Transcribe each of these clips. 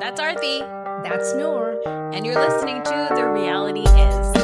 That's Arthi. That's Noor. And you're listening to The Reality Is.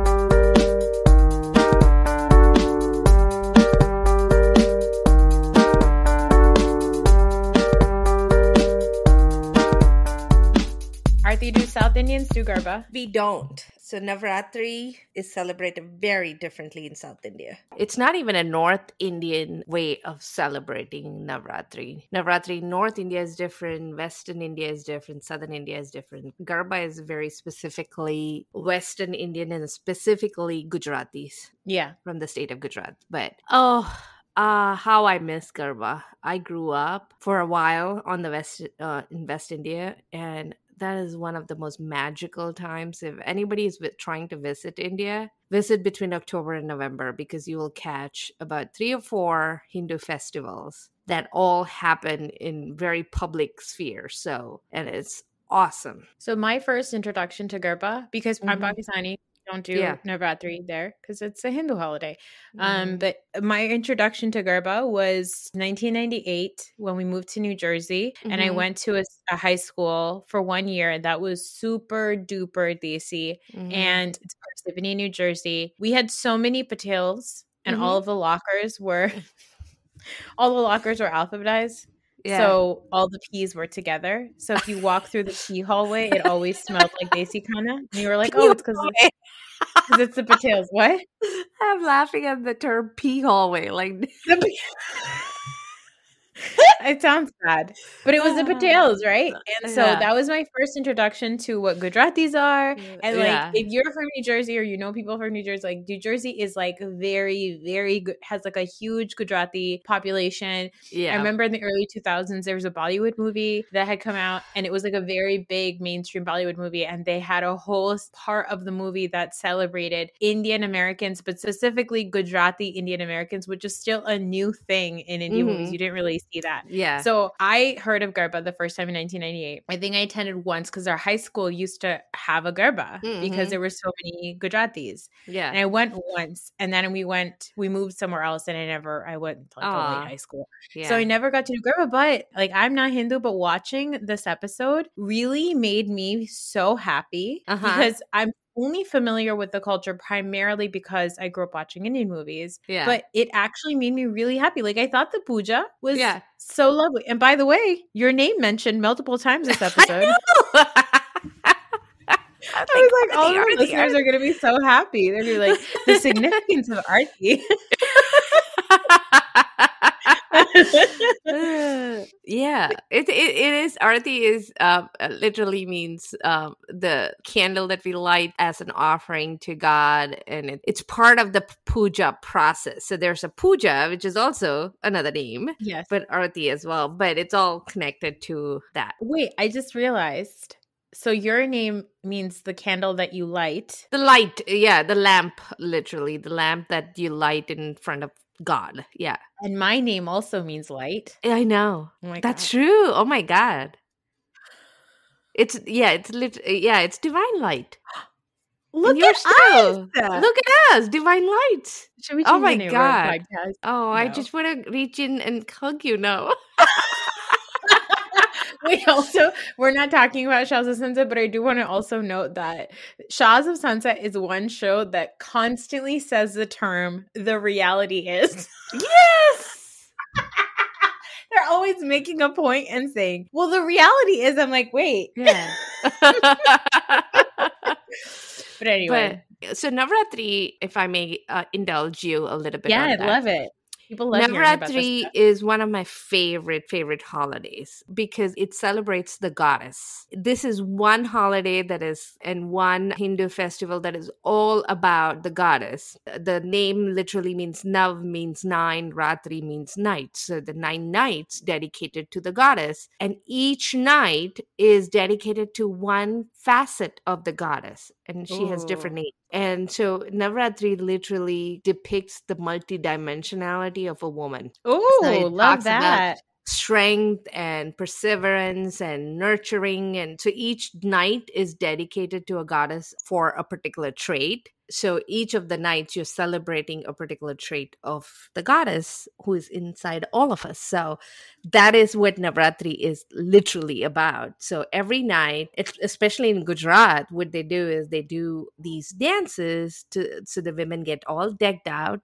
Arthi, do South Indians do Garba? We don't. So Navratri is celebrated very differently in South India. It's not even a North Indian way of celebrating Navratri. Navratri in North India is different, Western India is different, Southern India is different. Garba is very specifically Western Indian and specifically Gujaratis. Yeah. From the state of Gujarat. But, how I miss Garba. I grew up for a while on the in West India, and that is one of the most magical times. If anybody is trying to visit India, visit between October and November, because you will catch about 3 or 4 Hindu festivals that all happen in very public sphere. And it's awesome. So my first introduction to Garba, because I'm Pakistani, don't do Navratri there because it's a Hindu holiday. But my introduction to Garba was 1998 when we moved to New Jersey, and I went to a high school for 1 year, and that was super duper desi. And it's Parsippany, New Jersey. We had so many Patels, and all of the lockers were alphabetized. Yeah. So all the P's were together. So if you walk through the P hallway, it always smelled like desi khana. And you were like, oh, it's because it's the Patels. What? I'm laughing at the term P hallway. Like it sounds bad, but it was the Patels, right? And so that was my first introduction to what Gujaratis are. And like, if you're from New Jersey or you know people from New Jersey, like New Jersey is like very, very good, has like a huge Gujarati population. Yeah. I remember in the early 2000s, there was a Bollywood movie that had come out, and it was like a very big mainstream Bollywood movie. And they had a whole part of the movie that celebrated Indian Americans, but specifically Gujarati Indian Americans, which is still a new thing in Indian movies. You didn't really see that. Yeah. So I heard of Garba the first time in 1998. I think I attended once because our high school used to have a Garba because there were so many Gujaratis. Yeah. And I went once, and then we moved somewhere else, and I went to like a late high school. Yeah. So I never got to do Garba, but like I'm not Hindu, but watching this episode really made me so happy because I'm only familiar with the culture primarily because I grew up watching Indian movies. Yeah. But it actually made me really happy. Like I thought the puja was so lovely. And by the way, your name mentioned multiple times this episode. I was like, all of our listeners are going to be so happy. They're going to be like, the significance of Arthi. Yeah, it is. Arthi is literally means the candle that we light as an offering to God, and it's part of the puja process. So there's a puja, which is also another name, yes, but Arthi as well. But it's all connected to that. Wait, I just realized. So your name means the candle that you light. The light, the lamp, literally the lamp that you light in front of God. Yeah. And my name also means light. I know. Oh That's true. Oh my God. It's divine light. Look at us. Look at us, divine light. Should we change the name of our podcast? Oh, no. I just want to reach in and hug you now. We're not talking about Shahs of Sunset, but I do want to also note that Shahs of Sunset is one show that constantly says the term, the reality is. Yes! They're always making a point and saying, well, the reality is, I'm like, wait. Yeah. But anyway. So Navratri, if I may indulge you a little bit. Yeah, I love it. People love Navratri is one of my favorite holidays because it celebrates the goddess. This is one holiday and one Hindu festival that is all about the goddess. The name literally means Nav means 9, Ratri means night. So the 9 nights dedicated to the goddess. And each night is dedicated to one facet of the goddess. And she has different names. And so Navratri literally depicts the multidimensionality of a woman. Oh, so love that. Strength and perseverance and nurturing. And so each night is dedicated to a goddess for a particular trait. So each of the nights you're celebrating a particular trait of the goddess who is inside all of us. So that is what Navratri is literally about. So every night, especially in Gujarat, what they do is they do these dances so the women get all decked out,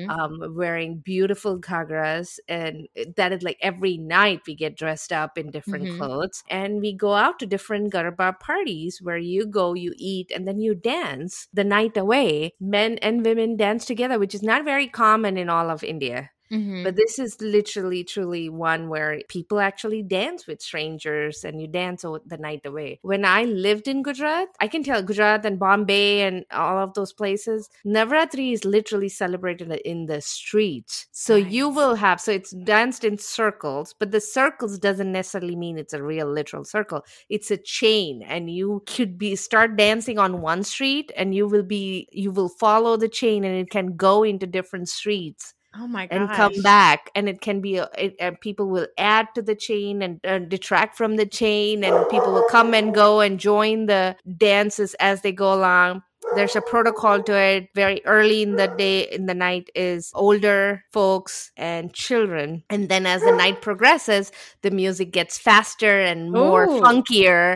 wearing beautiful ghagras. And that is like every night we get dressed up in different clothes. And we go out to different Garba parties where you go, you eat, and then you dance the night away. Men and women dance together, which is not very common in all of India. But this is literally, truly one where people actually dance with strangers and you dance the night away. When I lived in Gujarat, I can tell Gujarat and Bombay and all of those places, Navratri is literally celebrated in the streets. So you will have, so it's danced in circles, but the circles doesn't necessarily mean it's a real literal circle. It's a chain, and you could start dancing on one street and you will follow the chain, and it can go into different streets. Oh my gosh. And come back, and it can be people will add to the chain and detract from the chain, and people will come and go and join the dances as they go along. There's a protocol to it. Very early in the night is older folks and children. And then as the night progresses, the music gets faster and more funkier.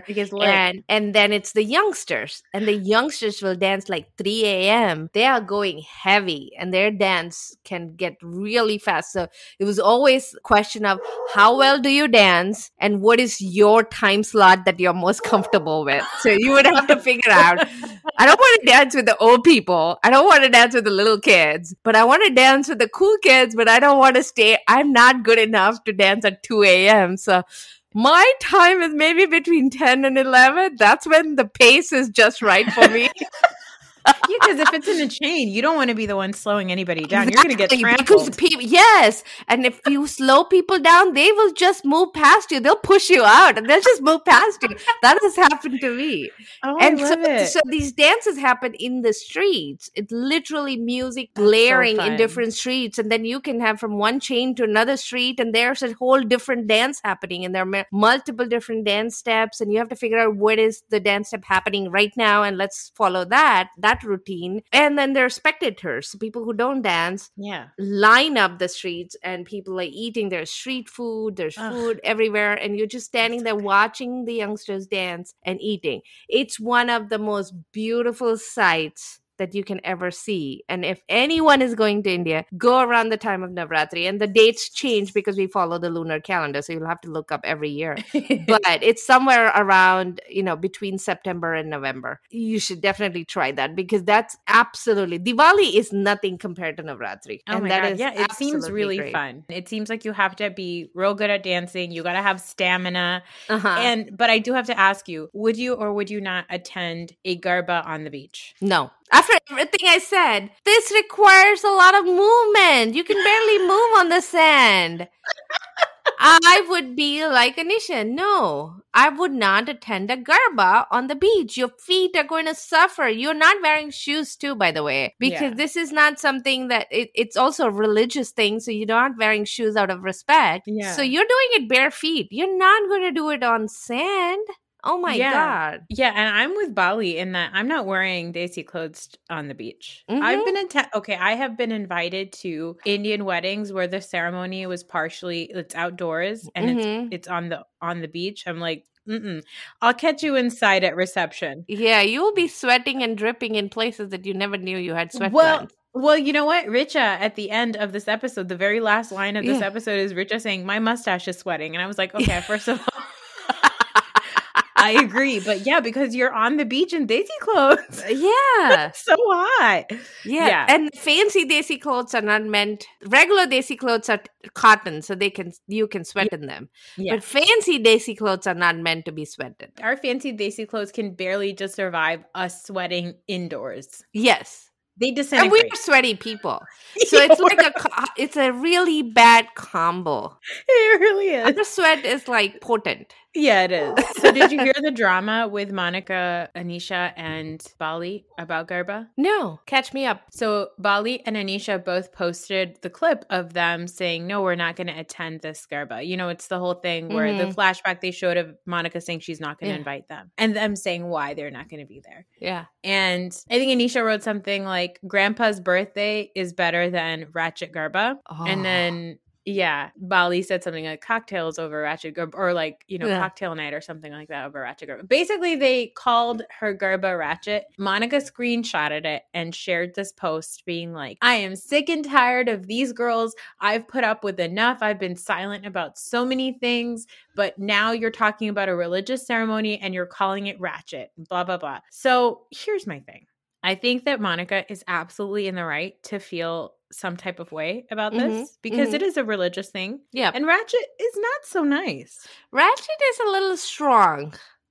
And then it's the youngsters. And the youngsters will dance like 3 a.m. They are going heavy, and their dance can get really fast. So it was always a question of how well do you dance and what is your time slot that you're most comfortable with. So you would have to figure out, I don't want to dance with the old people. I don't want to dance with the little kids, but I want to dance with the cool kids, but I don't want to stay. I'm not good enough to dance at 2 a.m. So my time is maybe between 10 and 11. That's when the pace is just right for me. Yeah, because if it's in a chain, you don't want to be the one slowing anybody down. You're going to get trampled. Yes. And if you slow people down, they will just move past you. They'll push you out and they'll just move past you. That has happened to me. Oh, and I love it. So these dances happen in the streets. It's literally music blaring in different streets. And then you can have from one chain to another street, and there's a whole different dance happening. And there are multiple different dance steps. And you have to figure out what is the dance step happening right now. And let's follow that routine. And then there are spectators, people who don't dance, line up the streets, and people are eating their street food. There's food everywhere, and you're just standing there watching the youngsters dance and eating. It's one of the most beautiful sights that you can ever see. And if anyone is going to India, go around the time of Navratri. And the dates change because we follow the lunar calendar, so you'll have to look up every year. But it's somewhere around, between September and November. You should definitely try that, because that's absolutely, Diwali is nothing compared to Navratri. Oh my God. Yeah, it seems really great. Fun. It seems like you have to be real good at dancing. You got to have stamina. But I do have to ask you, would you or would you not attend a Garba on the beach? No. After everything I said, this requires a lot of movement. You can barely move on the sand. I would be like Anisha. No, I would not attend a Garba on the beach. Your feet are going to suffer. You're not wearing shoes too, by the way, because this is not something that it's also a religious thing. So you're not wearing shoes out of respect. Yeah. So you're doing it bare feet. You're not going to do it on sand. Oh my God. Yeah, and I'm with Bali in that I'm not wearing desi clothes on the beach. I have been invited to Indian weddings where the ceremony was it's outdoors and it's on the beach. I'm like, I'll catch you inside at reception. Yeah, you'll be sweating and dripping in places that you never knew you had sweat glands. Well, you know what? Richa, at the end of this episode, the very last line of this episode is Richa saying, my mustache is sweating. And I was like, okay, first of all, I agree. But yeah, because you're on the beach in desi clothes. Yeah. So hot. Yeah. And fancy desi clothes are not meant, regular desi clothes are cotton, so you can sweat in them. Yeah. But fancy desi clothes are not meant to be sweated. Our fancy desi clothes can barely just survive us sweating indoors. Yes. They disintegrate. And we are sweaty people. So it's like it's a really bad combo. It really is. Our sweat is like potent. Yeah, it is. So did you hear the drama with Monica, Anisha, and Bali about Garba? No, catch me up. So Bali and Anisha both posted the clip of them saying, no, we're not going to attend this Garba. You know, it's the whole thing where the flashback they showed of Monica saying she's not going to invite them and them saying why they're not going to be there. Yeah. And I think Anisha wrote something like, Grandpa's birthday is better than Ratchet Garba. Oh. And then Bali said something like cocktails over Ratchet Garba, or like, you know, cocktail night or something like that over Ratchet Garba. Basically, they called her Garba Ratchet. Monica screenshotted it and shared this post being like, I am sick and tired of these girls. I've put up with enough. I've been silent about so many things, but now you're talking about a religious ceremony and you're calling it Ratchet, blah, blah, blah. So here's my thing. I think that Monica is absolutely in the right to feel some type of way about this because it is a religious thing. Yeah. And Ratchet is not so nice. Ratchet is a little strong.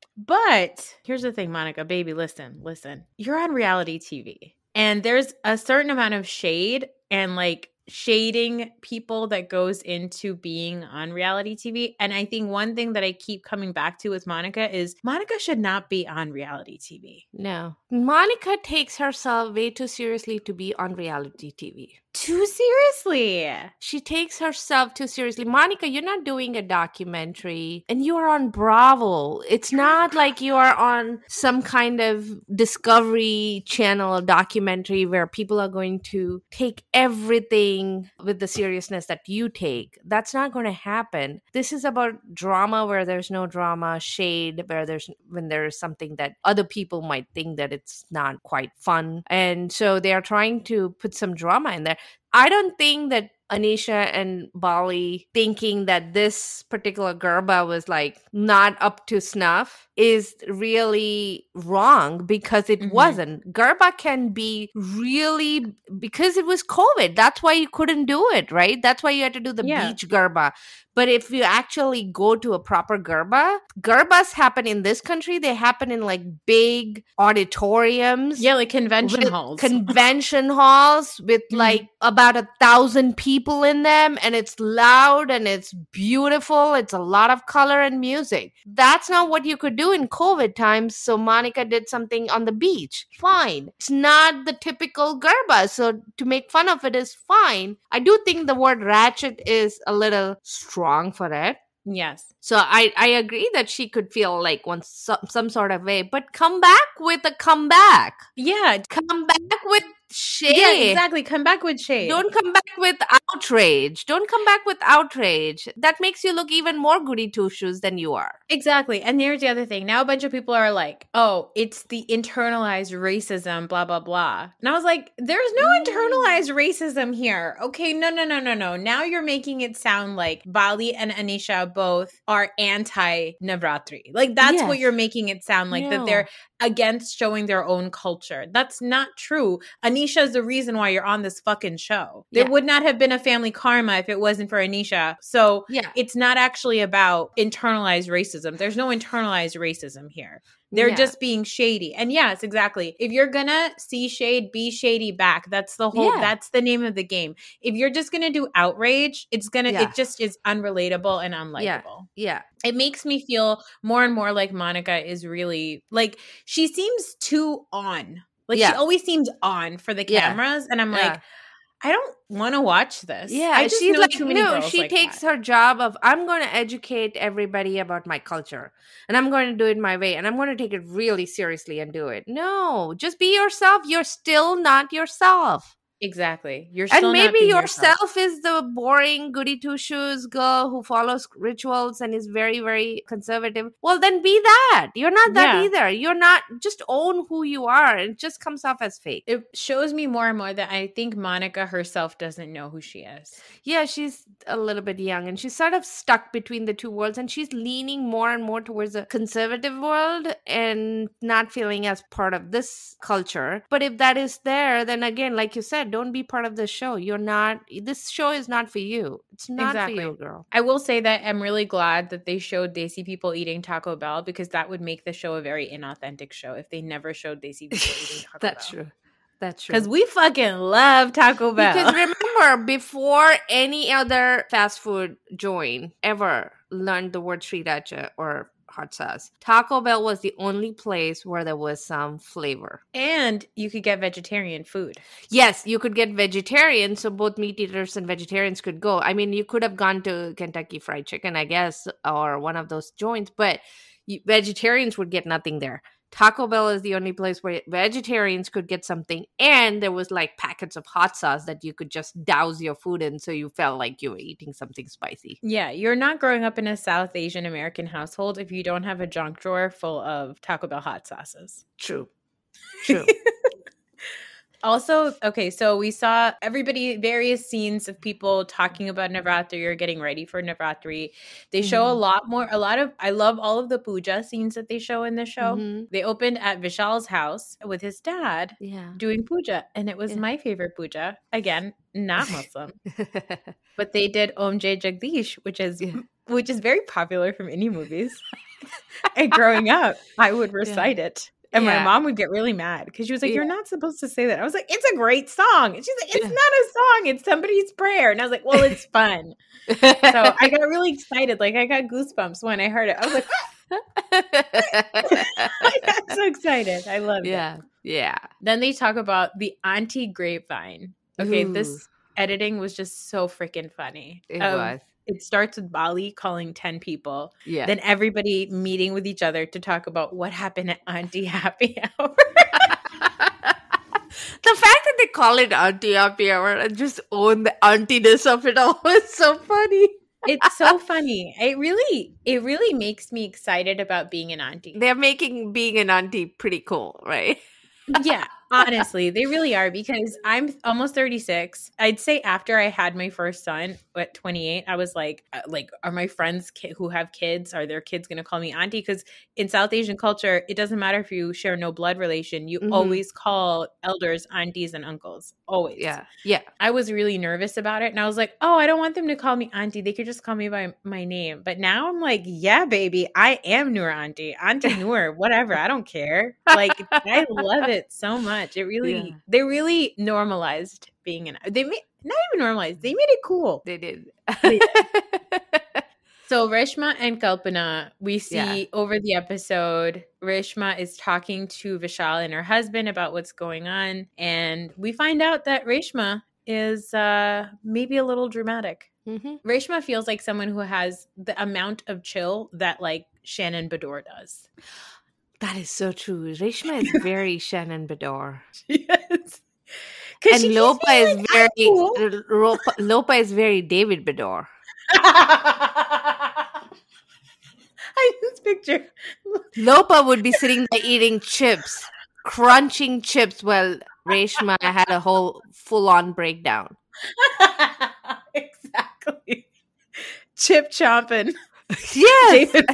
But here's the thing, Monica, baby, listen. You're on reality TV and there's a certain amount of shade and like shading people that goes into being on reality TV. And I think one thing that I keep coming back to with Monica is Monica should not be on reality TV. No. Monica takes herself way too seriously to be on reality TV. Too seriously. She takes herself too seriously. Monica, you're not doing a documentary and you are on Bravo. It's not like you are on some kind of Discovery Channel documentary where people are going to take everything with the seriousness that you take. That's not going to happen. This is about drama where there's no drama, shade when there's something that other people might think that it's not quite fun. And so they are trying to put some drama in there. I don't think that Anisha and Bali thinking that this particular Garba was like not up to snuff is really wrong because it wasn't. Garba can be really, because it was COVID. That's why you couldn't do it, right? That's why you had to do the beach Garba. But if you actually go to a proper Garbas happen in this country. They happen in like big auditoriums. Yeah, like convention halls. Convention halls with like about 1,000 people in them. And it's loud and it's beautiful. It's a lot of color and music. That's not what you could do in COVID times. So Monica did something on the beach. Fine. It's not the typical Garba. So to make fun of it is fine. I do think the word ratchet is a little strong for it. Yes. So I agree that she could feel like some sort of way, but come back with a comeback. Yeah. Come back with shade. Yeah, exactly. Come back with shade. Don't come back with outrage. Don't come back with outrage. That makes you look even more goody two-shoes than you are. Exactly. And here's the other thing. Now a bunch of people are like, oh, it's the internalized racism, blah, blah, blah. And I was like, there's no internalized racism here. Okay, no. Now you're making it sound like Bali and Anisha both are anti-Navratri. Like that's what you're making it sound like, that they're against showing their own culture. That's not true. Anisha is the reason why you're on this fucking show. There would not have been a family karma if it wasn't for Anisha. So it's not actually about internalized racism. There's no internalized racism here. They're just being shady. And yes, exactly. If you're gonna see shade, be shady back. That's the whole, that's the name of the game. If you're just gonna do outrage, it just is unrelatable and unlikable. Yeah. It makes me feel more and more like Monica is really, like, she seems too on. Like, she always seems on for the cameras. And I'm like, I don't want to watch this. Yeah, I just she's know like, too many no, girls she like takes that. her job of, I'm going to educate everybody about my culture and I'm going to do it my way and I'm going to take it really seriously and do it. No, just be yourself. You're still not yourself. Exactly. You're still and maybe not being yourself is the boring goody two shoes girl who follows rituals and is very, very conservative. Well, then be that. You're not that either. You're not. Just own who you are. It just comes off as fake. It shows me more and more that I think Monica herself doesn't know who she is. Yeah, she's a little bit young and she's sort of stuck between the two worlds, and she's leaning more and more towards the conservative world and not feeling as part of this culture. But if that is there, then again, like you said, don't be part of the show. You're not, this show is not for you. It's not for you, girl. I will say that I'm really glad that they showed Desi people eating Taco Bell, because that would make the show a very inauthentic show if they never showed Desi people eating Taco Bell. That's true. That's true. Because we fucking love Taco Bell. Because remember, before any other fast food joint ever learned the word sriracha or hot sauce. Taco Bell was the only place where there was some flavor. And you could get vegetarian food. Yes, you could get vegetarian, so both meat eaters and vegetarians could go. I mean, you could have gone to Kentucky Fried Chicken, I guess, or one of those joints, but vegetarians would get nothing there. Taco Bell is the only place where vegetarians could get something, and there was like packets of hot sauce that you could just douse your food in, so you felt like you were eating something spicy. Yeah, you're not growing up in a South Asian American household if you don't have a junk drawer full of Taco Bell hot sauces. True. Also, okay, so we saw various scenes of people talking about Navratri or getting ready for Navratri. They show I love all of the puja scenes that they show in the show. Mm-hmm. They opened at Vishal's house with his dad doing puja, and it was my favorite puja. Again, not Muslim. But they did Om Jai Jagdish, which is very popular from Indian movies. And growing up, I would recite it. And my mom would get really mad because she was like, you're not supposed to say that. I was like, it's a great song. And she's like, it's not a song. It's somebody's prayer. And I was like, well, it's fun. So I got really excited. Like, I got goosebumps when I heard it. I was like, I got so excited. I loved it. Yeah. Then they talk about the auntie grapevine. Okay, this editing was just so freaking funny. It was. It starts with Bali calling 10 people. Yeah. Then everybody meeting with each other to talk about what happened at Auntie Happy Hour. The fact that they call it Auntie Happy Hour and just own the auntiness of it all is so funny. It's so funny. It really makes me excited about being an auntie. They're making being an auntie pretty cool, right? Yeah, honestly, they really are, because I'm almost 36. I'd say after I had my first son at 28, I was like, are my friends who have kids, are their kids going to call me auntie? Because in South Asian culture, it doesn't matter if you share no blood relation. You always call elders aunties and uncles. Always. Yeah. I was really nervous about it. And I was like, oh, I don't want them to call me auntie. They could just call me by my name. But now I'm like, yeah, baby, I am Noor Auntie Noor, whatever. I don't care. Like, I love it so much. They really normalized being not even normalized. They made it cool. They did. So Reshma and Kalpana, we see over the episode, Reshma is talking to Vishal and her husband about what's going on. And we find out that Reshma is maybe a little dramatic. Mm-hmm. Reshma feels like someone who has the amount of chill that like Shannon Beador does. That is so true. Reshma is very Shannon Beador. Yes. And Lopa is very David Beador. I just picture Lopa would be sitting there eating chips, crunching chips, while Reshma had a whole full-on breakdown. Exactly. Chip chomping. Yes. David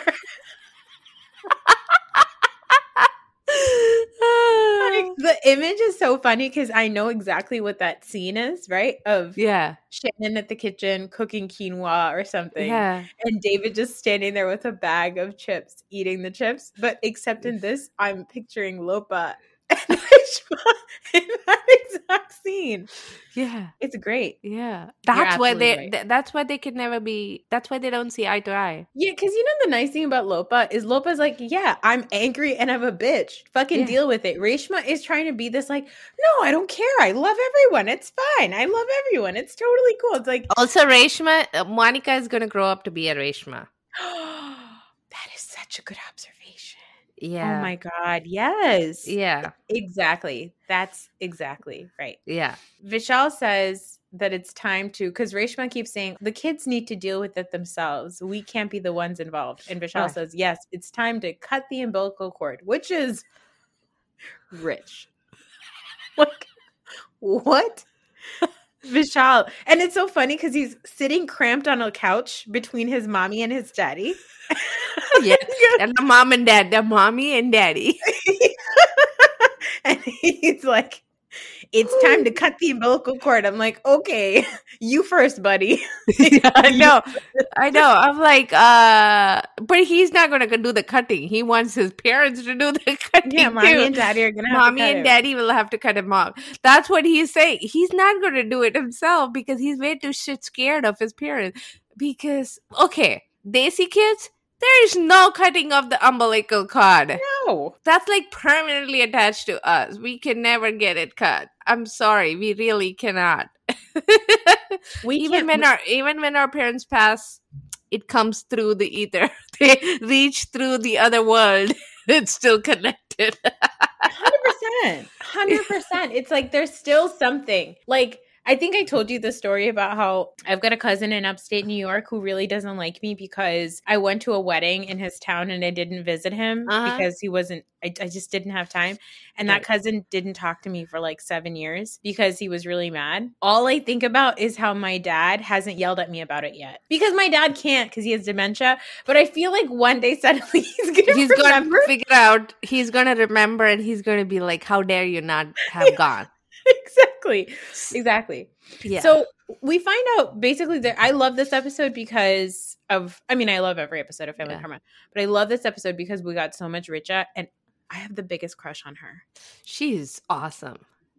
the image is so funny because I know exactly what that scene is, right? Of Shannon at the kitchen cooking quinoa or something. Yeah. And David just standing there with a bag of chips, eating the chips. But except in this, I'm picturing Lopa and Reshma in that exact scene. Yeah. It's great. Yeah. That's why they can never be, that's why they don't see eye to eye. Yeah, because you know the nice thing about Lopa is Lopa's like, yeah, I'm angry and I'm a bitch. Fucking deal with it. Reshma is trying to be this like, no, I don't care. I love everyone. It's fine. I love everyone. It's totally cool. It's like. Also, Reshma, Monica is going to grow up to be a Reshma. That is such a good observation. Yeah. Oh my God. Yes. Yeah. Exactly. That's exactly right. Yeah. Vishal says that it's time to, because Reshma keeps saying the kids need to deal with it themselves. We can't be the ones involved. And Vishal says, yes, it's time to cut the umbilical cord, which is rich. Like, what? Vishal. And it's so funny because he's sitting cramped on a couch between his mommy and his daddy. Yeah, and the mom and dad, the mommy and daddy. And he's like, it's time to cut the umbilical cord. I'm like, okay, you first, buddy. I know. I'm like, but he's not going to do the cutting. He wants his parents to do the cutting. Yeah, mommy and daddy are going to have to cut him. Mommy and daddy will have to cut him off. That's what he's saying. He's not going to do it himself because he's way too shit scared of his parents. Because, okay, Desi kids, There is no cutting off the umbilical cord. No. That's like permanently attached to us. We can never get it cut. I'm sorry. We really cannot. Even when our parents pass, it comes through the ether. They reach through the other world. It's still connected. 100%. It's like there's still something. Like, I think I told you the story about how I've got a cousin in upstate New York who really doesn't like me because I went to a wedding in his town and I didn't visit him because he wasn't, I just didn't have time. And that cousin didn't talk to me for like 7 years because he was really mad. All I think about is how my dad hasn't yelled at me about it yet. Because my dad can't because he has dementia. But I feel like one day suddenly he's going to figure out, he's going to remember and he's going to be like, how dare you not have gone? Exactly. Yeah. So we find out basically that I love this episode because of, I mean, I love every episode of Family Karma, but I love this episode because we got so much Richa and I have the biggest crush on her. She's awesome.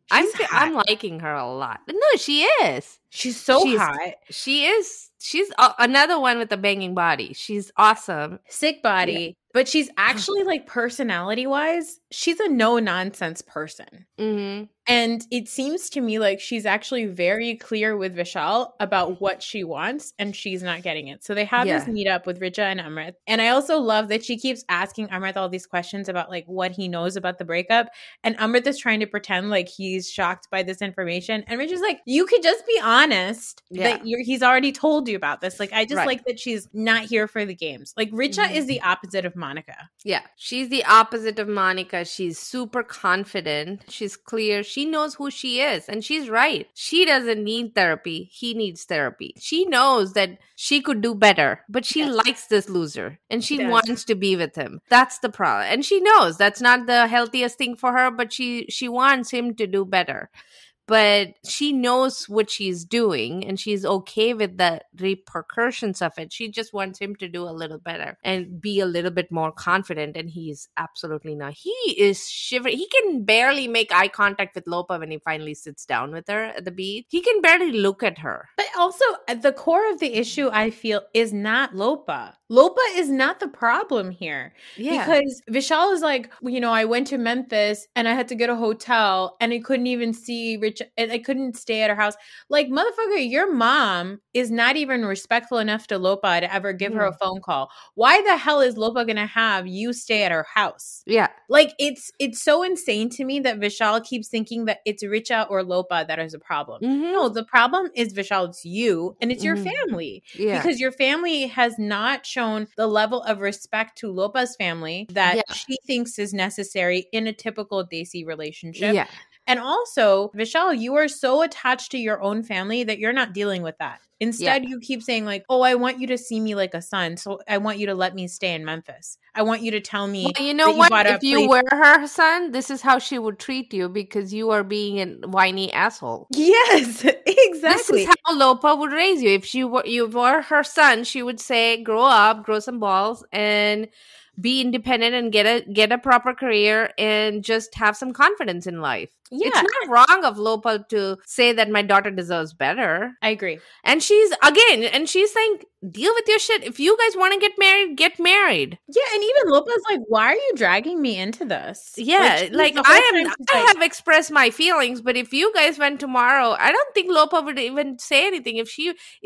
I'm liking her a lot. No, she is. She's hot. She is. She's another one with a banging body. She's awesome. Sick body. But she's actually like personality-wise, she's a no-nonsense person. Mm-hmm. And it seems to me like she's actually very clear with Vishal about what she wants and she's not getting it. So they have this meetup with Richa and Amrit. And I also love that she keeps asking Amrit all these questions about like what he knows about the breakup. And Amrit is trying to pretend like he's shocked by this information. And Richa's like, you could just be honest that he's already told you about this. Like, I just like that she's not here for the games. Like Richa is the opposite of Monica. Yeah, she's the opposite of Monica. She's super confident. She's clear. She knows who she is. And she's right. She doesn't need therapy. He needs therapy. She knows that she could do better, but she likes this loser and she wants to be with him. That's the problem. And she knows that's not the healthiest thing for her, but she wants him to do better. But she knows what she's doing and she's okay with the repercussions of it. She just wants him to do a little better and be a little bit more confident. And he's absolutely not. He is shivering. He can barely make eye contact with Lopa when he finally sits down with her at the beach. He can barely look at her. But also at the core of the issue, I feel, is not Lopa. Lopa is not the problem here. Yeah. Because Vishal is like, you know, I went to Memphis and I had to get a hotel and I couldn't even see Rich and I couldn't stay at her house. Like, motherfucker, your mom is not even respectful enough to Lopa to ever give her a phone call. Why the hell is Lopa gonna have you stay at her house? Yeah. Like, it's so insane to me that Vishal keeps thinking that it's Richa or Lopa that is a problem. No, the problem is Vishal, it's you and it's your family. Yeah. Because your family has not shown the level of respect to Lopa's family that she thinks is necessary in a typical Desi relationship. Yeah. And also, Vishal, you are so attached to your own family that you're not dealing with that. Instead, you keep saying like, oh, I want you to see me like a son. So I want you to let me stay in Memphis. I want you to tell me. Well, you know what? If you were her son, this is how she would treat you because you are being a whiny asshole. Yes, exactly. This is how Lopa would raise you. If you were her son, she would say, grow up, grow some balls, and be independent and get a proper career and just have some confidence in life. Yeah. It's not wrong of Lopa to say that my daughter deserves better. I agree. And she's saying, deal with your shit. If you guys want to get married, get married. Yeah, and even Lopa's like, why are you dragging me into this? Yeah, like I have expressed my feelings, but if you guys went tomorrow, I don't think Lopa would even say anything. If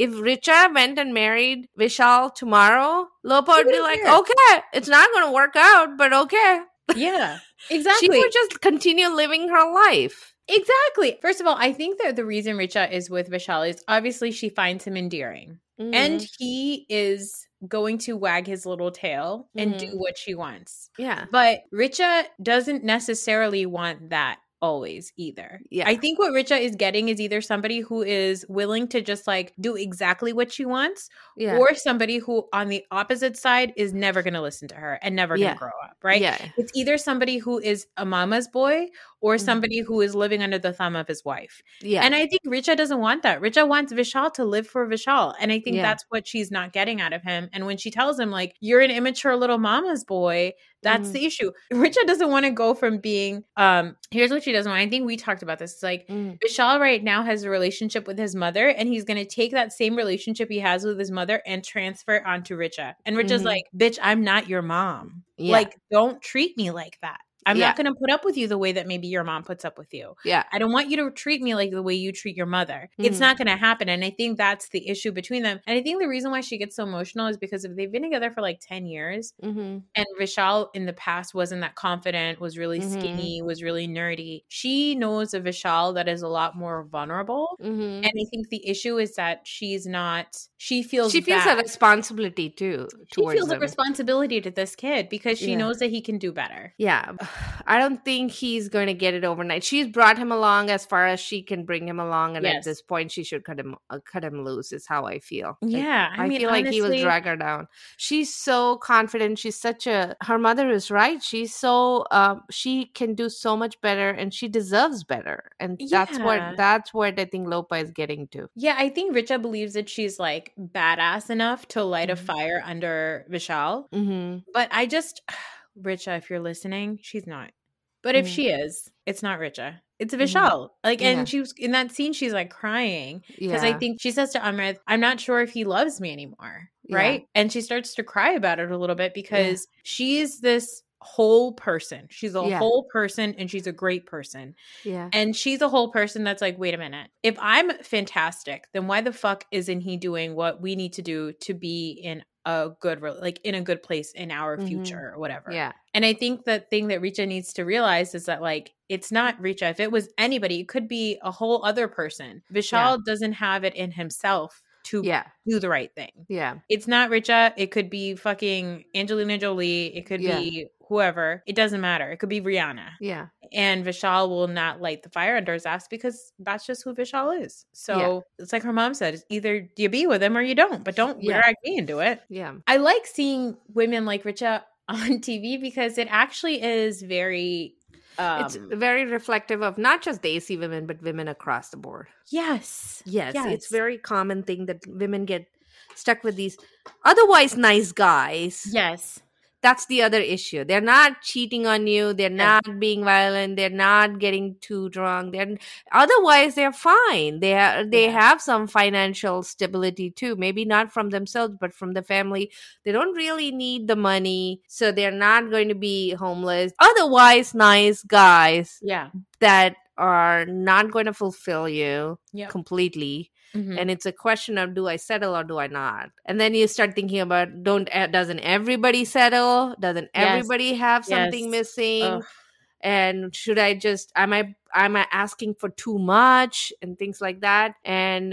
Richa went and married Vishal tomorrow, Lopa would be like, okay, it's not going to work out, but okay. Yeah, exactly. She would just continue living her life. Exactly. First of all, I think that the reason Richa is with Vishal is obviously she finds him endearing. Mm-hmm. And he is going to wag his little tail and do what she wants. Yeah. But Richa doesn't necessarily want that always either. Yeah. I think what Richa is getting is either somebody who is willing to just like do exactly what she wants or somebody who on the opposite side is never going to listen to her and never going to grow up, right? Yeah. It's either somebody who is a mama's boy or somebody who is living under the thumb of his wife. Yeah. And I think Richa doesn't want that. Richa wants Vishal to live for Vishal. And I think that's what she's not getting out of him. And when she tells him, like, you're an immature little mama's boy, that's the issue. Richa doesn't want to go from being, here's what she doesn't want. I think we talked about this. It's like Vishal right now has a relationship with his mother, and he's going to take that same relationship he has with his mother and transfer it onto Richa. And Richa's like, bitch, I'm not your mom. Yeah. Like, don't treat me like that. I'm not going to put up with you the way that maybe your mom puts up with you. Yeah. I don't want you to treat me like the way you treat your mother. It's not going to happen. And I think that's the issue between them. And I think the reason why she gets so emotional is because if they've been together for like 10 years and Vishal in the past wasn't that confident, was really skinny, was really nerdy, she knows a Vishal that is a lot more vulnerable. And I think the issue is that she feels a responsibility too. She feels a responsibility to this kid because she knows that he can do better. Yeah. I don't think he's going to get it overnight. She's brought him along as far as she can bring him along, and at this point, she should cut him loose. Is how I feel. Yeah, I mean, feel honestly, like he will drag her down. She's so confident. She's her mother is right. She's so she can do so much better, and she deserves better. And that's what I think Lopa is getting to. Yeah, I think Richa believes that she's like badass enough to light a fire under Vishal. But I just. Richa, if you're listening, she's not. But if she is, it's not Richa. It's Vishal. Like, and she was in that scene, she's like crying because I think she says to Amrit, I'm not sure if he loves me anymore. Right. Yeah. And she starts to cry about it a little bit because she's this whole person. She's a whole person, and she's a great person. Yeah. And she's a whole person that's like, wait a minute. If I'm fantastic, then why the fuck isn't he doing what we need to do to be in a good, like in a good place in our future or whatever. Yeah. And I think the thing that Richa needs to realize is that, like, it's not Richa. If it was anybody, it could be a whole other person. Vishal doesn't have it in himself to do the right thing. Yeah. It's not Richa. It could be fucking Angelina Jolie. It could be whoever. It doesn't matter. It could be Rihanna. Yeah. And Vishal will not light the fire under his ass because that's just who Vishal is. So it's like her mom said, it's either you be with him or you don't, but don't drag me into it. Yeah. I like seeing women like Richa on TV because it actually is very... it's very reflective of not just Desi women, but women across the board. Yes. It's a very common thing that women get stuck with these otherwise nice guys. Yes. That's the other issue. They're not cheating on you. They're not being violent. They're not getting too drunk. Otherwise, they're fine. They have some financial stability too. Maybe not from themselves, but from the family. They don't really need the money, so they're not going to be homeless. Otherwise, nice guys that are not going to fulfill you completely. And it's a question of, do I settle or do I not? And then you start thinking about, doesn't everybody settle? Doesn't everybody have something missing? Ugh. And should I just, am I asking for too much and things like that? And,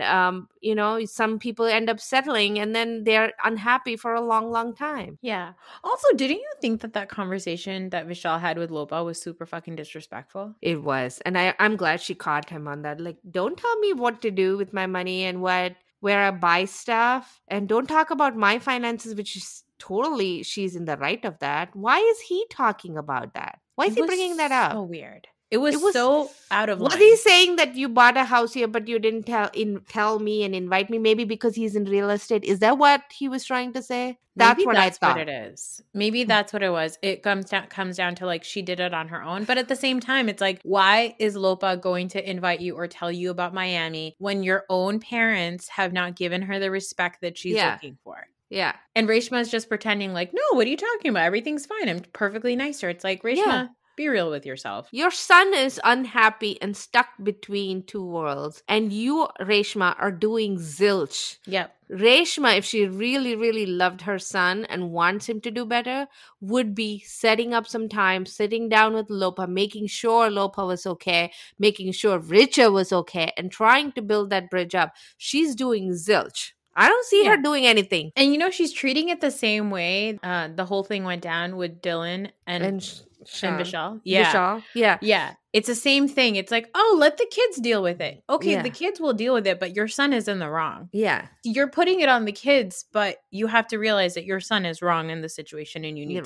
some people end up settling and then they're unhappy for a long, long time. Yeah. Also, didn't you think that conversation that Vishal had with Lopa was super fucking disrespectful? It was. And I'm glad she caught him on that. Like, don't tell me what to do with my money and where I buy stuff. And don't talk about my finances, which is totally, she's in the right of that. Why is he talking about that? Why is he bringing that up? So weird. It was so out of line. Was he saying that you bought a house here, but you didn't tell me and invite me? Maybe because he's in real estate. Is that what he was trying to say? That's what I thought. What it is. Maybe that's what it was. It comes down to, like, she did it on her own. But at the same time, it's like, why is Lopa going to invite you or tell you about Miami when your own parents have not given her the respect that she's looking for? Yeah. And Reshma's just pretending like, no, what are you talking about? Everything's fine. I'm perfectly nice to her. It's like, Reshma, be real with yourself. Your son is unhappy and stuck between two worlds. And you, Reshma, are doing zilch. Yep. Reshma, if she really, really loved her son and wants him to do better, would be setting up some time, sitting down with Lopa, making sure Lopa was okay, making sure Richa was okay, and trying to build that bridge up. She's doing zilch. I don't see her doing anything. And she's treating it the same way the whole thing went down with Dylan and Vishal. Yeah. Vishal. Yeah. Yeah. It's the same thing. It's like, oh, let the kids deal with it. Okay, the kids will deal with it, but your son is in the wrong. Yeah. You're putting it on the kids, but you have to realize that your son is wrong in the situation and you need right.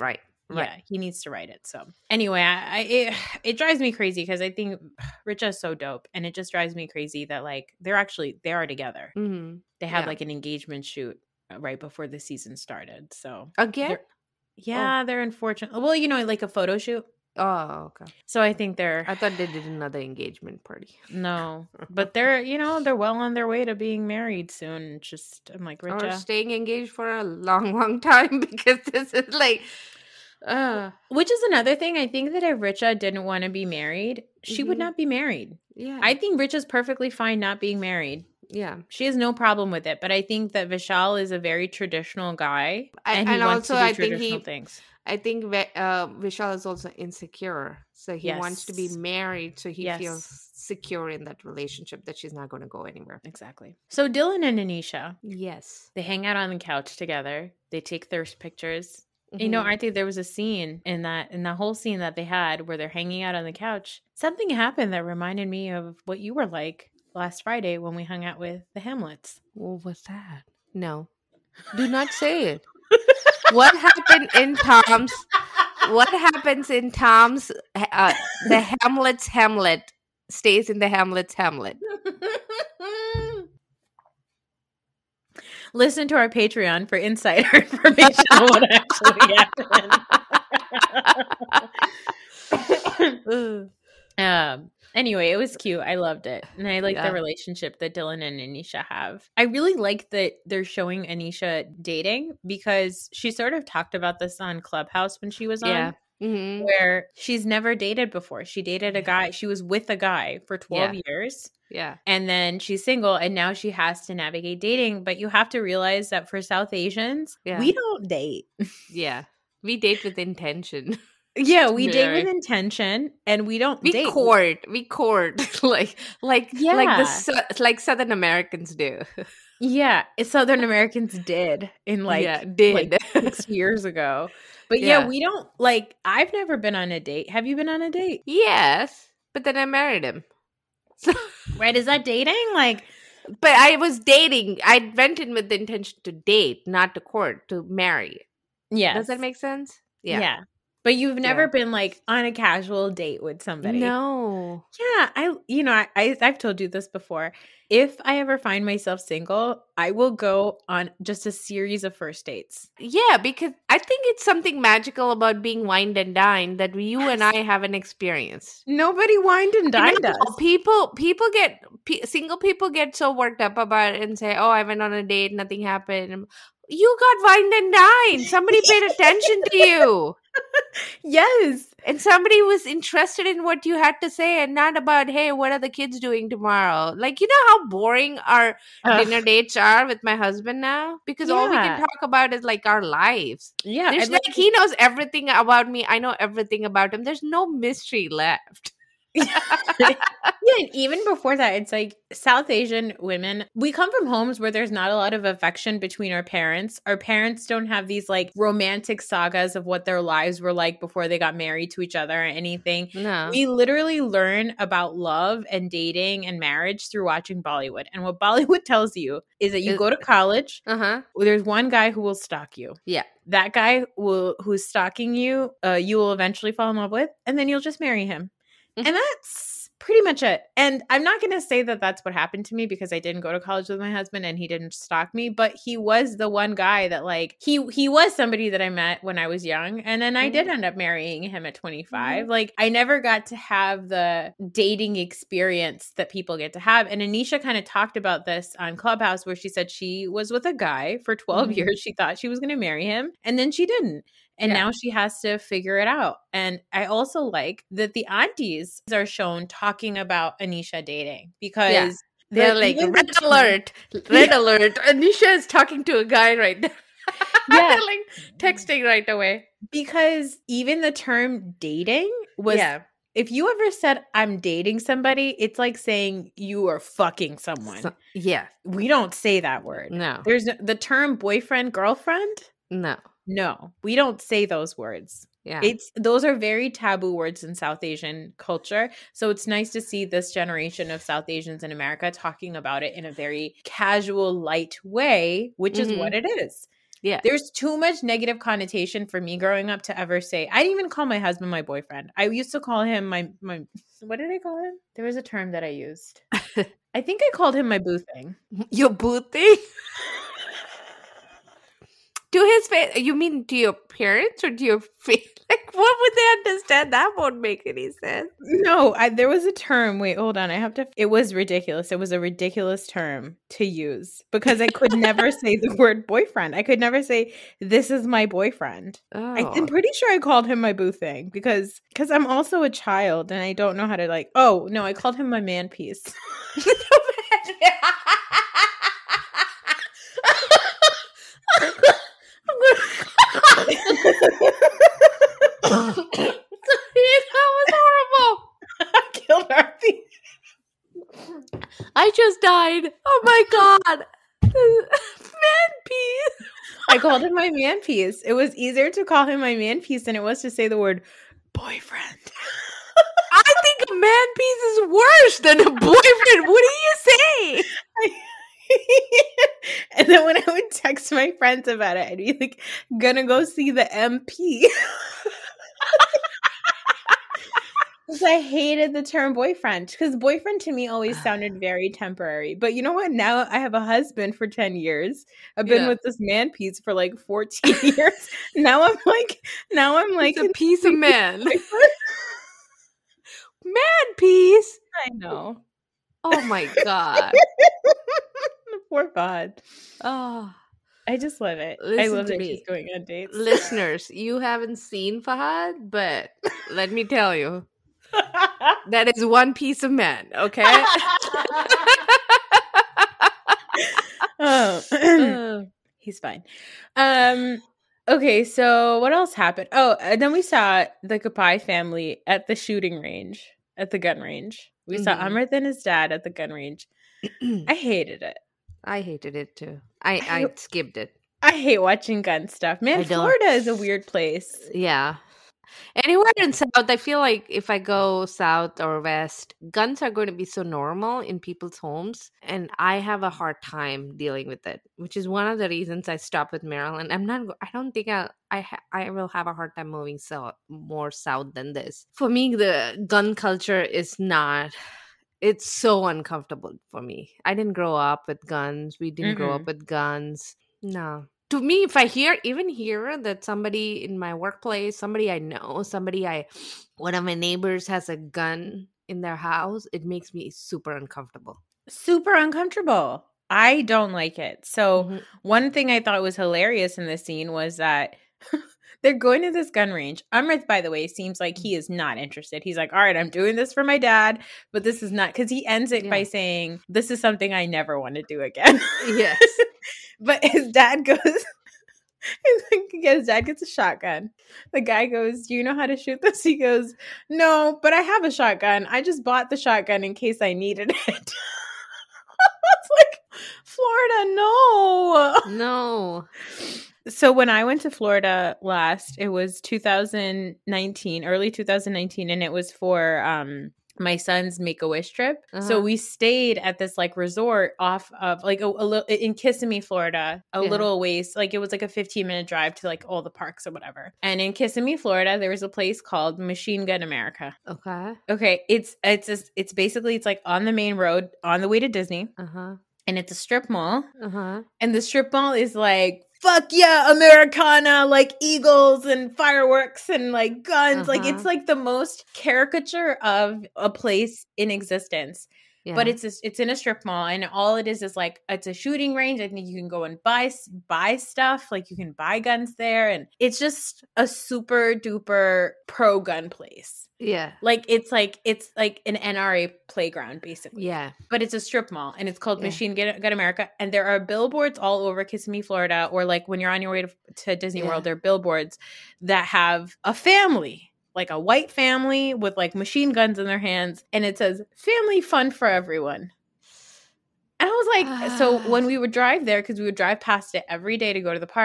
Yeah, he needs to write it. So anyway, it drives me crazy because I think Richa is so dope, and it just drives me crazy that like they are together. Mm-hmm. They had like an engagement shoot right before the season started. So again, they're unfortunate. Well, like a photo shoot. Oh, okay. So I think I thought they did another engagement party. No, but they're well on their way to being married soon. Just I'm like Richa, or staying engaged for a long, long time because this is like, which is another thing. I think that if Richa didn't want to be married, she would not be married. Yeah, I think Richa's perfectly fine not being married. Yeah, she has no problem with it. But I think that Vishal is a very traditional guy, and he wants also, to do traditional things. I think Vishal is also insecure. So he wants to be married so he feels secure in that relationship that she's not going to go anywhere. Exactly. So Dylan and Anisha. Yes. They hang out on the couch together. They take thirst pictures. Mm-hmm. Aarti, there was a scene in the whole scene that they had where they're hanging out on the couch. Something happened that reminded me of what you were like last Friday when we hung out with the Hamlets. What was that? No. Do not say it. What happened in Tom's? What happens in Tom's? The Hamlet's Hamlet stays in the Hamlet's Hamlet. Listen to our Patreon for insider information on what actually happened. Anyway, it was cute. I loved it. And I like the relationship that Dylan and Anisha have. I really like that they're showing Anisha dating because she sort of talked about this on Clubhouse when she was on. Mm-hmm. Where she's never dated before. She dated a guy. She was with a guy for 12 years. Yeah. And then she's single and now she has to navigate dating. But you have to realize that for South Asians, we don't date. Yeah. We date with intention. Yeah, we date with intention and we don't date. We court like Southern Americans do. Yeah, Southern Americans did in like 6 years ago. But we don't like I've never been on a date. Have you been on a date? Yes, but then I married him. Right, is that dating? Like but I was dating. I went in with the intention to date, not to court, to marry. Yeah. Does that make sense? Yeah. But you've never been like on a casual date with somebody. No. Yeah, I've told you this before. If I ever find myself single, I will go on just a series of first dates. Yeah, because I think it's something magical about being wined and dined that you and I haven't experienced. Nobody wined and dined us. Single people get so worked up about it and say, "Oh, I went on a date, nothing happened." You got wined and dined. Somebody paid attention to you. Yes. And somebody was interested in what you had to say and not about, hey, what are the kids doing tomorrow? Like, you know how boring our dinner dates are with my husband now? Because all we can talk about is like our lives. Yeah. There's like he knows everything about me. I know everything about him. There's no mystery left. And even before that, it's like South Asian women, we come from homes where there's not a lot of affection between our parents. Our parents don't have these like romantic sagas of what their lives were like before they got married to each other or anything. No. We literally learn about love and dating and marriage through watching Bollywood. And what Bollywood tells you is that you go to college, there's one guy who will stalk you. Yeah. That guy who's stalking you, you will eventually fall in love with, and then you'll just marry him. And that's pretty much it. And I'm not going to say that that's what happened to me because I didn't go to college with my husband and he didn't stalk me, but he was the one guy that like, he was somebody that I met when I was young. And then I did end up marrying him at 25. Like I never got to have the dating experience that people get to have. And Anisha kind of talked about this on Clubhouse where she said she was with a guy for 12 years. She thought she was going to marry him and then she didn't. And now she has to figure it out. And I also like that the aunties are shown talking about Anisha dating because they're like, red alert. Anisha is talking to a guy right now. Yeah. They're like texting right away. Because even the term dating was, if you ever said I'm dating somebody, it's like saying you are fucking someone. We don't say that word. No. There's the term boyfriend, girlfriend. No, we don't say those words. Yeah. Those are very taboo words in South Asian culture. So it's nice to see this generation of South Asians in America talking about it in a very casual, light way, which is what it is. Yeah. There's too much negative connotation for me growing up to ever say. I didn't even call my husband my boyfriend. I used to call him my what did I call him? There was a term that I used. I think I called him my boo thing. Your boo thing? To his face? You mean to your parents or to your face? Like, what would they understand? That won't make any sense. No, there was a term. Wait, hold on. I have to. It was ridiculous. It was a ridiculous term to use because I could never say the word boyfriend. I could never say, this is my boyfriend. Oh. I'm pretty sure I called him my boo thing because I'm also a child and I don't know how to like, oh, no, I called him my man piece. That was horrible. I killed Arthie. I just died. Oh my god. Man piece. I called him my man piece. It was easier to call him my man piece than it was to say the word boyfriend. I think a man piece is worse than a boyfriend. What do you say? And then when I would text my friends about it, I'd be like, gonna go see the MP. Because I hated the term boyfriend. Because boyfriend to me always sounded very temporary. But you know what? Now I have a husband for 10 years. I've been with this man piece for like 14 years. Now I'm like it's a piece of man. Man piece. I know. Oh my god. Poor God. Oh, I just love it. Listen I love to that me. she's going on dates. Listeners, you haven't seen Fahad, but let me tell you, that is one piece of man, okay? He's fine. Okay, so what else happened? Oh, and then we saw the Kapai family at the shooting range, at the gun range. We saw Amrit and his dad at the gun range. I hated it. I hated it too. I skipped it. I hate watching gun stuff. Man, Florida is a weird place. Yeah. Anywhere in South, I feel like if I go South or West, guns are going to be so normal in people's homes. And I have a hard time dealing with it, which is one of the reasons I stopped with Maryland. I don't think I will have a hard time moving more South than this. For me, the gun culture is not... It's so uncomfortable for me. I didn't grow up with guns. We didn't grow up with guns. No. To me, if I hear that somebody in my workplace, somebody I know, one of my neighbors has a gun in their house, it makes me super uncomfortable. Super uncomfortable. I don't like it. So one thing I thought was hilarious in this scene was that they're going to this gun range. Amrit, by the way, seems like he is not interested. He's like, all right, I'm doing this for my dad, but this is not, because he ends it by saying, this is something I never want to do again. Yes. But his dad goes, his dad gets a shotgun. The guy goes, do you know how to shoot this? He goes, no, but I have a shotgun. I just bought the shotgun in case I needed it. It's like, Florida, no. So when I went to Florida last, it was 2019, early 2019, and it was for my son's Make-A-Wish trip. So we stayed at this like resort off of like a little in Kissimmee, Florida, little ways. Like it was like a 15-minute drive to like all the parks or whatever. And in Kissimmee, Florida, there was a place called Machine Gun America. Okay. It's basically, it's like on the main road on the way to Disney. And it's a strip mall. And the strip mall is like, fuck yeah, Americana, like eagles and fireworks and like guns. Like it's like the most caricature of a place in existence. Yeah. But it's in a strip mall, and all it is like it's a shooting range. I think you can go and buy stuff, like you can buy guns there, and it's just a super duper pro gun place. Yeah, like it's like an NRA playground basically. Yeah, but it's a strip mall, and it's called Machine Gun America, and there are billboards all over Kissimmee, Florida, or like when you're on your way to Disney World, there are billboards that have a family. Like a white family with like machine guns in their hands, and it says family fun for everyone. And I was like, so when we would drive there, because we would drive past it every day to go to the parks,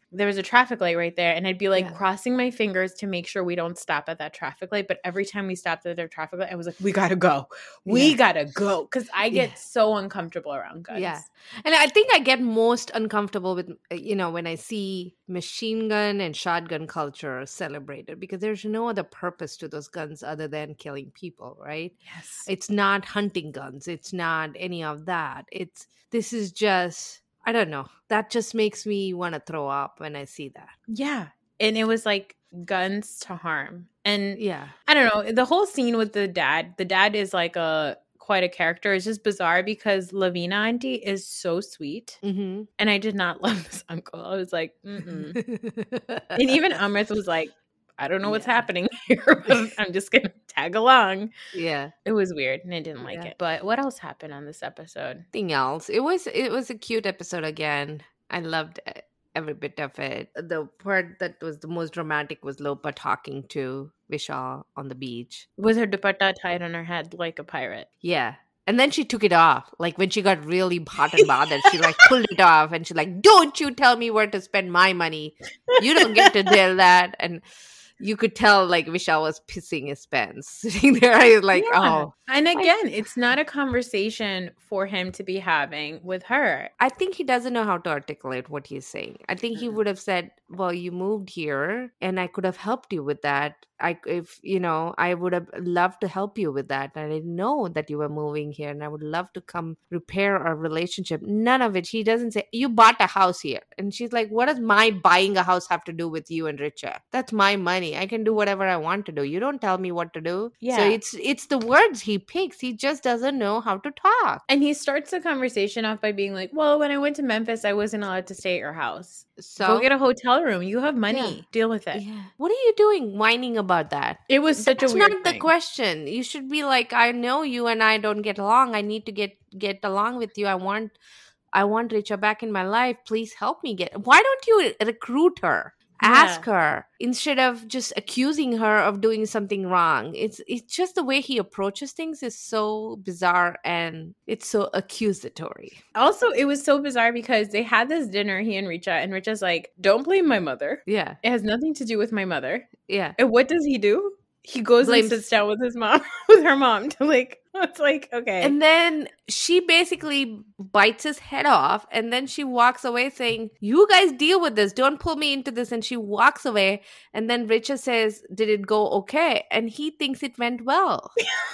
there was a traffic light right there, and I'd be like crossing my fingers to make sure we don't stop at that traffic light. But every time we stopped at their traffic light, I was like, we gotta go. We gotta go. Because I get so uncomfortable around guns. Yeah. And I think I get most uncomfortable with, when I see machine gun and shotgun culture celebrated, because there's no other purpose to those guns other than killing people, right? Yes. It's not hunting guns. It's not any of that. This is just, I don't know. That just makes me want to throw up when I see that. Yeah. And it was like guns to harm. And I don't know. The whole scene with the dad is like quite a character. It's just bizarre because Lavina auntie is so sweet. Mm-hmm. And I did not love this uncle. I was like, and even Amrit was like, I don't know what's happening here, but I'm just going to tag along. Yeah. It was weird and I didn't like it. But what else happened on this episode? Nothing else. It was a cute episode again. I loved every bit of it. The part that was the most dramatic was Lopa talking to Vishal on the beach. With her dupatta tied on her head like a pirate. Yeah. And then she took it off. Like when she got really hot and bothered, she like pulled it off and she's like, don't you tell me where to spend my money. You don't get to tell that. And you could tell like Vishal was pissing his pants sitting there. I was like, oh. And again, it's not a conversation for him to be having with her. I think he doesn't know how to articulate what he's saying. I think he would have said, well, you moved here and I could have helped you with that. I would have loved to help you with that. And I didn't know that you were moving here and I would love to come repair our relationship. None of it. He doesn't say, you bought a house here. And she's like, what does my buying a house have to do with you and Richa? That's my money. I can do whatever I want to do. You don't tell me what to do. Yeah. So it's the words he picks. He just doesn't know how to talk. And he starts the conversation off by being like, well, when I went to Memphis, I wasn't allowed to stay at your house. So go get a hotel room. You have money. Yeah. Deal with it. Yeah. What are you doing whining about that? It was such a weird That's not the question. You should be like, I know you and I don't get along. I need to get along with you. I want Richa back in my life. Please help me Why don't you recruit her? Ask her instead of just accusing her of doing something wrong. It's just the way he approaches things is so bizarre and it's so accusatory. Also, it was so bizarre because they had this dinner, he and Richa's like, don't blame my mother. Yeah. It has nothing to do with my mother. Yeah. And what does he do? He goes and sits down with her mom to like, it's like, okay. And then she basically bites his head off and then she walks away saying, you guys deal with this. Don't pull me into this. And she walks away. And then Richa says, did it go okay? And he thinks it went well.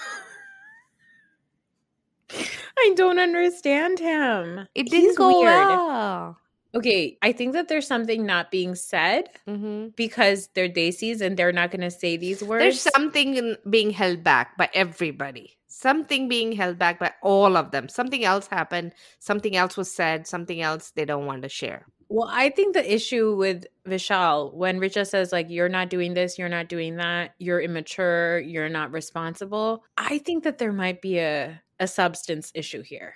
I don't understand him. It didn't go well. Okay, I think that there's something not being said because they're Desis and they're not going to say these words. There's something being held back by everybody. Something being held back by all of them. Something else happened. Something else was said. Something else they don't want to share. Well, I think the issue with Vishal, when Richa says, like, you're not doing this, you're not doing that, you're immature, you're not responsible, I think that there might be a substance issue here.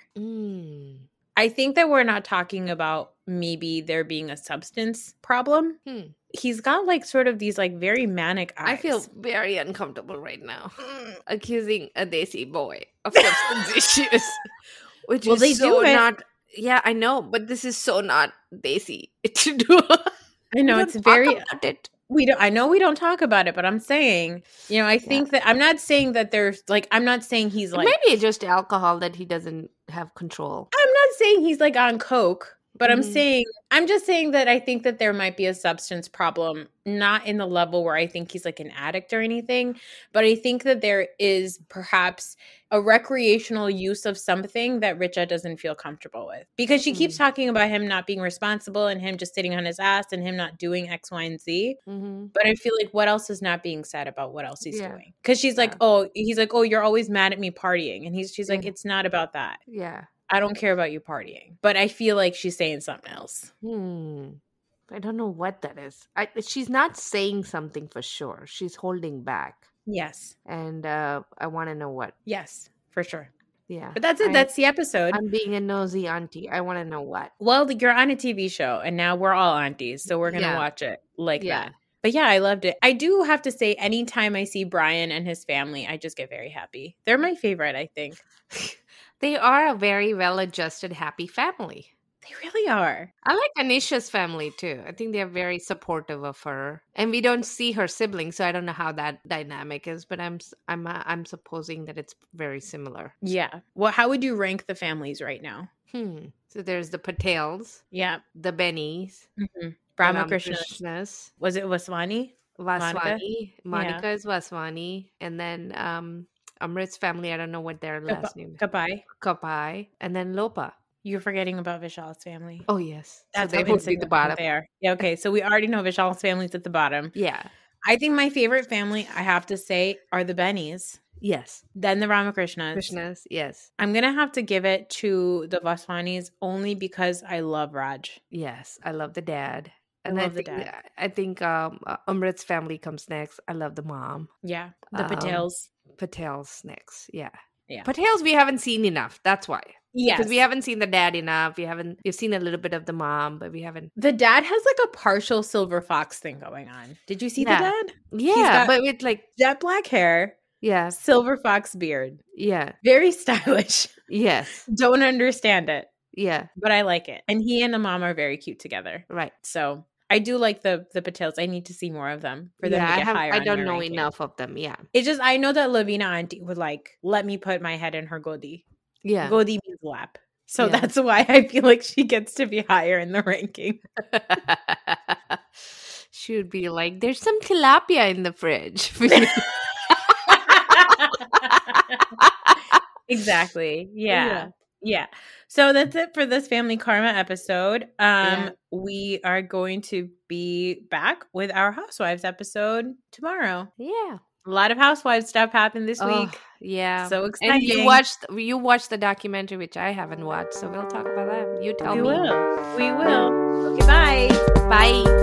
I think that we're not talking about maybe there being a substance problem. He's got like sort of these like very manic eyes. I feel very uncomfortable right now accusing a Desi boy of substance issues. Which is they so not... Yeah, I know, but this is so not Desi to do. I know, it's very... I know we don't talk about it, but I'm saying, I think that I'm not saying that there's like, I'm not saying he's like, maybe it's just alcohol that he doesn't have control. I'm not saying he's like on coke, but I'm just saying that I think that there might be a substance problem, not in the level where I think he's like an addict or anything, but I think that there is perhaps a recreational use of something that Richa doesn't feel comfortable with, because she keeps talking about him not being responsible and him just sitting on his ass and him not doing X, Y, and Z. But I feel like what else is not being said about what else he's doing? Because she's like, oh, you're always mad at me partying. And she's like, it's not about that. Yeah. I don't care about you partying. But I feel like she's saying something else. I don't know what that is. She's not saying something for sure. She's holding back. Yes. And I want to know what. Yes, for sure. Yeah. But that's it. That's the episode. I'm being a nosy auntie. I want to know what. Well, you're on a TV show and now we're all aunties. So we're going to watch it like that. But yeah, I loved it. I do have to say, anytime I see Brian and his family, I just get very happy. They're my favorite, I think. They are a very well-adjusted, happy family. They really are. I like Anisha's family too. I think they're very supportive of her, and we don't see her siblings, so I don't know how that dynamic is. But I'm supposing that it's very similar. Yeah. Well, how would you rank the families right now? So there's the Patels. Yeah. The Bennys. Mm-hmm. Ramakrishnas. Was it Vaswani? Vaswani. Monica is Vaswani, and then Amrit's family. I don't know what their last name is. Kapai, and then Lopa. You're forgetting about Vishal's family. Oh, yes. That's so they would be the bottom. There. Yeah, okay. So we already know Vishal's family's at the bottom. Yeah. I think my favorite family, I have to say, are the Bennys. Yes. Then the Ramakrishnas. Krishnas, yes. I'm going to have to give it to the Vaswanis only because I love Raj. Yes. I love the dad. And I think Amrit's family comes next. I love the mom. Yeah. The Patels. Patels next. Yeah. Yeah. Patels we haven't seen enough. That's why. Yes. Because we haven't seen the dad enough. We've seen a little bit of the mom, but we haven't. The dad has like a partial silver fox thing going on. Did you see the dad? Yeah, but with like jet black hair. Yeah. Silver fox beard. Yeah. Very stylish. Yes. Don't understand it. Yeah. But I like it. And he and the mom are very cute together. Right. So I do like the Patels. I need to see more of them for them to get higher. I don't know enough of them. Yeah. It's just, I know that Lavina auntie would like, let me put my head in her godi. Yeah. Godi means lap. So that's why I feel like she gets to be higher in the ranking. She would be like, there's some tilapia in the fridge. Exactly. Yeah. So that's it for this Family Karma episode. We are going to be back with our Housewives episode tomorrow. Yeah. A lot of Housewives stuff happened this week. Yeah. So exciting. And you watched the documentary, which I haven't watched, so we'll talk about that. You tell me. We will. Okay, bye. Bye.